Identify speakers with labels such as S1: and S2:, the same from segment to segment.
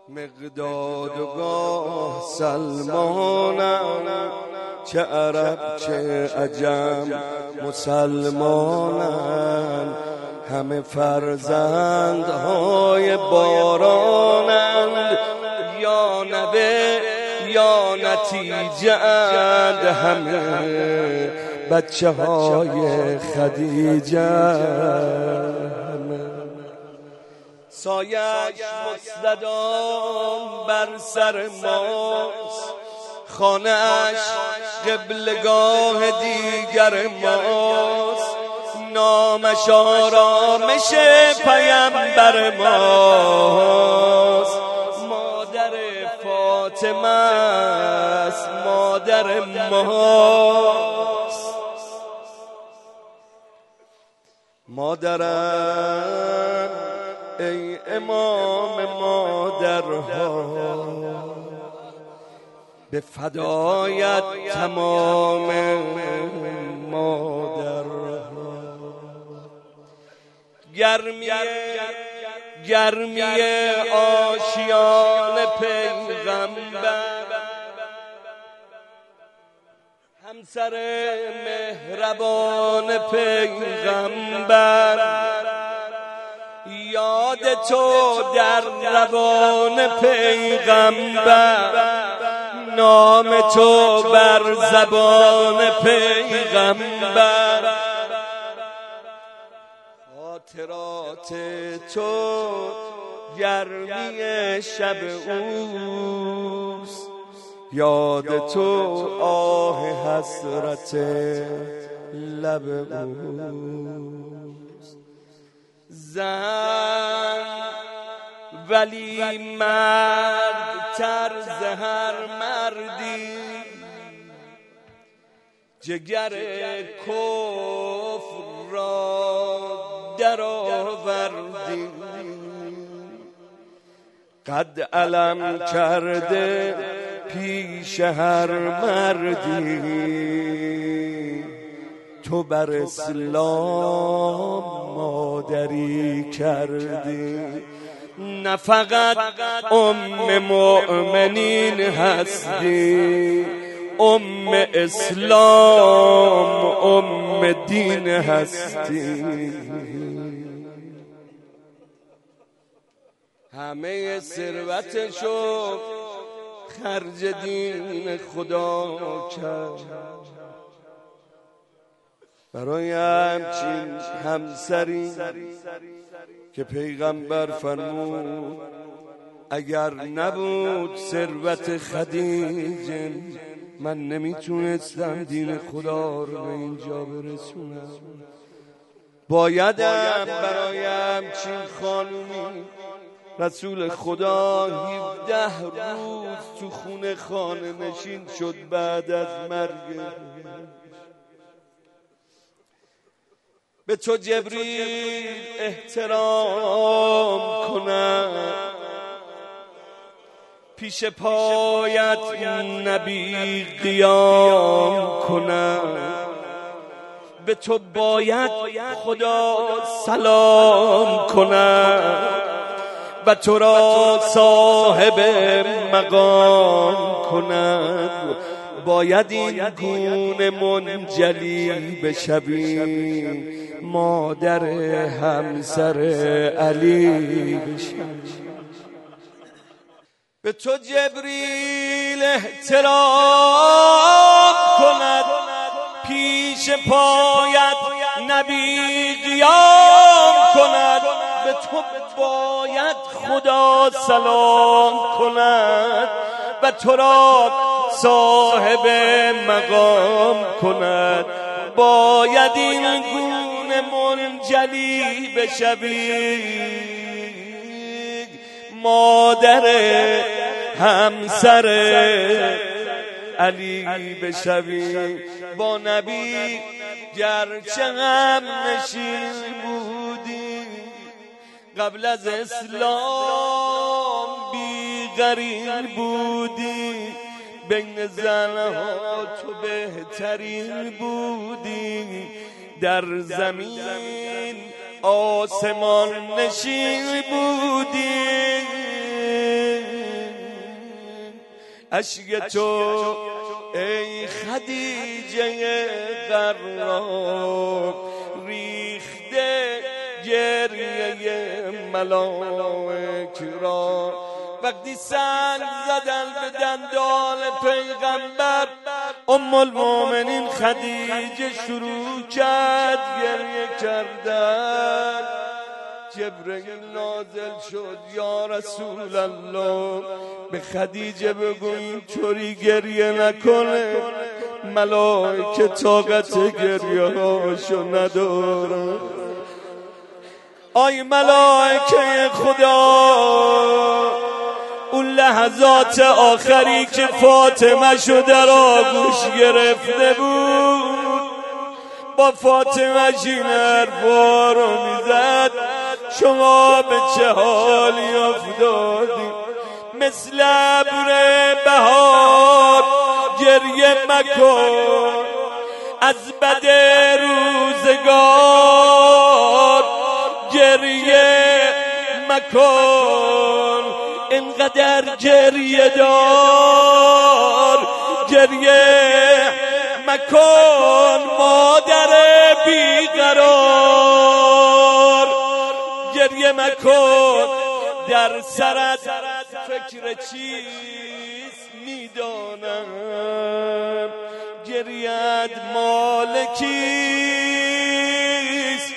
S1: مقداد و گاه سلمانم، چه عرب چه عجم مسلمانم، همه فرزندهای بارانند، یا نبه یا نتیجه اند، همه بچه های خدیجه. سایش مستدام بر سر ماست، خانه‌اش قبلگاه دیگر ماست، نامش آرامش پیمبر ماست. مادر فاطمه است، مادر ماست. مادرم ای امام مادرها، به فدایت تمام مادرها. گرمی آشیان پیغمبر، همسر مهربان پیغمبر، یاد تو در روان پیغمبر، نام تو بر زبان پیغمبر، خاطرات تو گرمی شب اوست، یاد تو آه حسرت لب اوست. زن ولی مرد تر ز هر مردی، جگر کفر را در آوردی، قد علم کرده پیش هر مردی، تو بر اسلام مادری کردی. نه فقط مؤمنین هستی، اسلام دین هستی. همه ثروتشو خرج دین خدا کرد، برای همچین همسری که پیغمبر فرمود اگر نبود ثروت خدیجه، من نمیتونستم دین خدا رو به اینجا برسونم. بایدم برای همچین خانومی رسول خدا 17 روز تو خانه نشین شد بعد از مرگ. به تو جبریل احترام کنم، پیش پایت نبی قیام کنم، به تو باید خدا سلام کنم و تو را صاحب مقام کنم. باید این گونه منجلی بشوی، مادر همسر علی بشوی. به تو جبریل احترام کند، پیش پایت نبی قیام کند، به تو باید خدا سلام کند و تو را صاحب مقام کند. باید این گونه منجلی بشوی، مادر همسر علی بشوی. با نبی گرچه غم نشین بودی، قبل از اسلام بی غریر بودی، بین زنها تو بهترین بودی، در زمین آسمان نشین بودی. اشک تو ای خدیجه قرار ریخته گریه ملائک را. وقتی سنگ زدن به دندان پیغمبر ام المؤمنین خدیجه شروع کرد گریه کردن. جبرئیل نازل شد یا رسول الله به خدیجه بگو اینطوری گریه نکنه، ملائکه طاقت گریه هاشو ندارن. آی ملائکه خدا، اون لحظات آخری که فاطمه شو در آغوش گرفته بود با فاطمه این حرفا رو میزد، شما به چه حالی افتادی؟ مثل ابر بهار گریه مکن از بد روزگار، گریه مکن اینقدر گریه دار، گریه مکن مادر بیقرار، گریه مکن در سرت فکر چیست میدانم، گریت مال کیست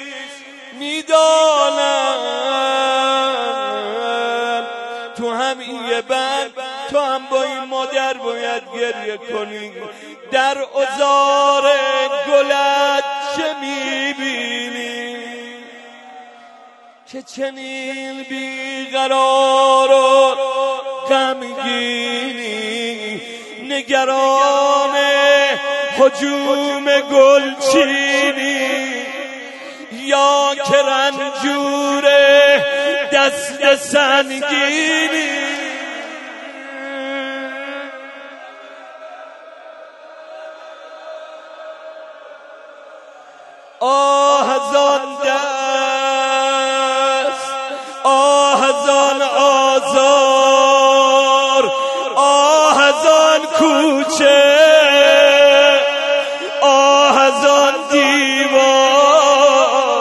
S1: میدانم. تو هم یه بند تو هم با این مادر باید گریه کنی. در عذار گلت چه میبینی که چنین بیقرار و غمگینی؟ نگران هجوم گلچینی یا که رنجور دست سنگینی؟ آه از آن دست، آه از آن آزار، آه از آن کوچه، آه از آن دیوار.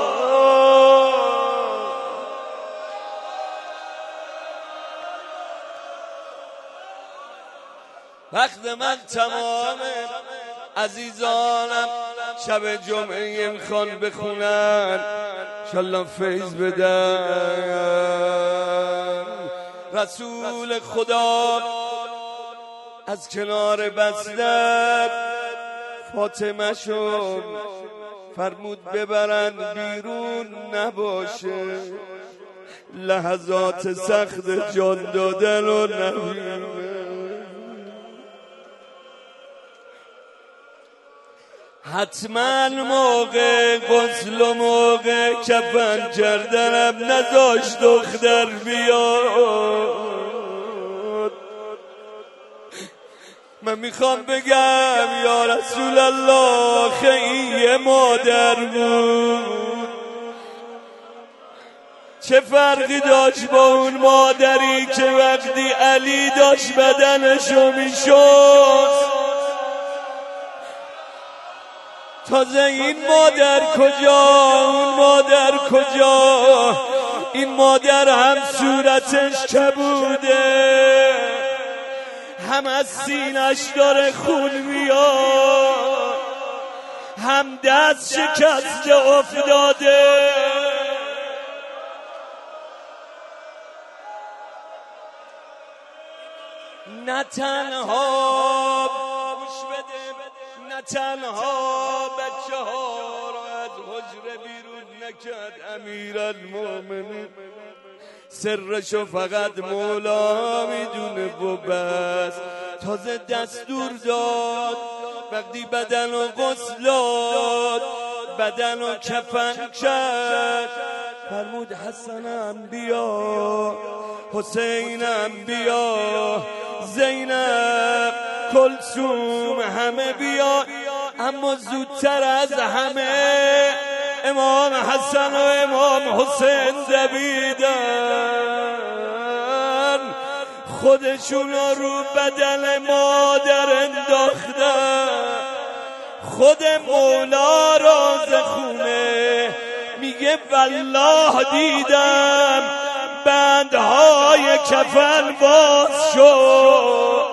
S1: وقت من تمامه عزیزانم، شب جمعه میخوان بخونن انشالله فیض بدن. رسول خدا از کنار بستر فاطمه شد فرمود ببرن بیرون نباشه، لحظات سخت جان دادن و نبینه. حتما موقع غسل و موقع کفن کردنم نذاشت دختر بیاد. من میخوام بگم یا رسول الله خیلی مادر بود، چه فرقی داشت با اون مادری که وقتی علی داشت بدنشو میشست؟ تازه این مادر کجا، اون مادر کجا؟ این مادر هم صورتش کبوده، هم از سینش داره خون میاد، هم دست شکسته افتاده. نه تنها نه تنها بچه ها را از حجره بیرون نکرد امیرالمومنین، سرشو فقط مولا میدونه و بس. تازه دستور داد وقتی بدن و غسلات بدن و کفن کرد، فرمود حسنم بیا، حسینم بیا، زینب، کلثوم همه بیا. اما زودتر از همه امام حسن و امام حسین دویدن. خودشون رو بدن مادر انداختن. خود مولا رازخونه میگه والله دیدم بندهای کفن باز شد،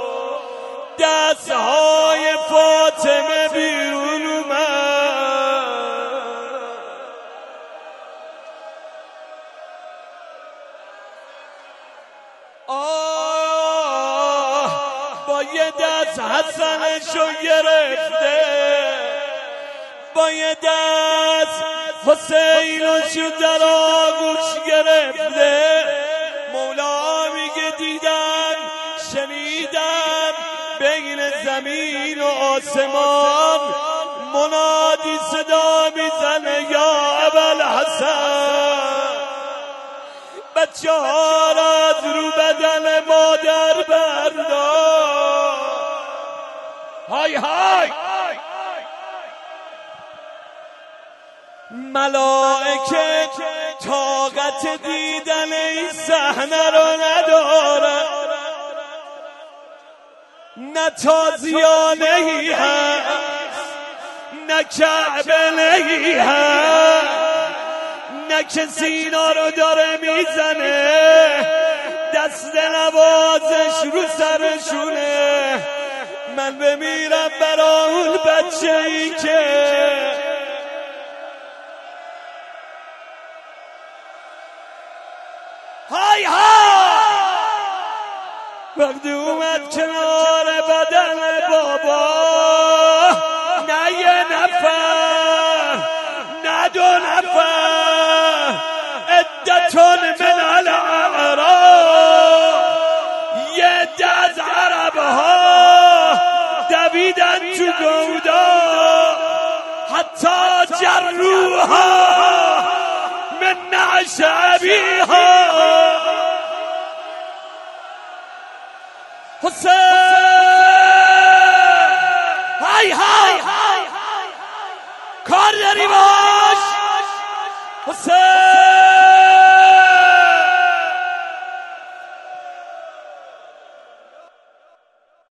S1: دستهای فاطمه بیرون اومد. با یه دست حسنشو گرفته، با یه دست حسینشو در آغوش گرفته. مولا میگه دیدم شنیدم بین زمین و آسمان منادی صدا میزنه یا ابوالحسن، بچه ها را از رو بدن مادر بردار. های های ملائکه طاقت دیدن این صحنه رو ندارن، نه تازیانه ای هست، نه کعبه هست، نه کسی اینا رو داره میزنه، دست نوازش رو سرشونه. من بمیرم برا اون بچه ای که های وقتی اومد کنار بدن بابا، نه یه نفر نه دو نفر، عدتون من الاعراب، یه عده از عربها دویدن تو گودا، حتی جروها من نعش ابیها. حسین های کار داری با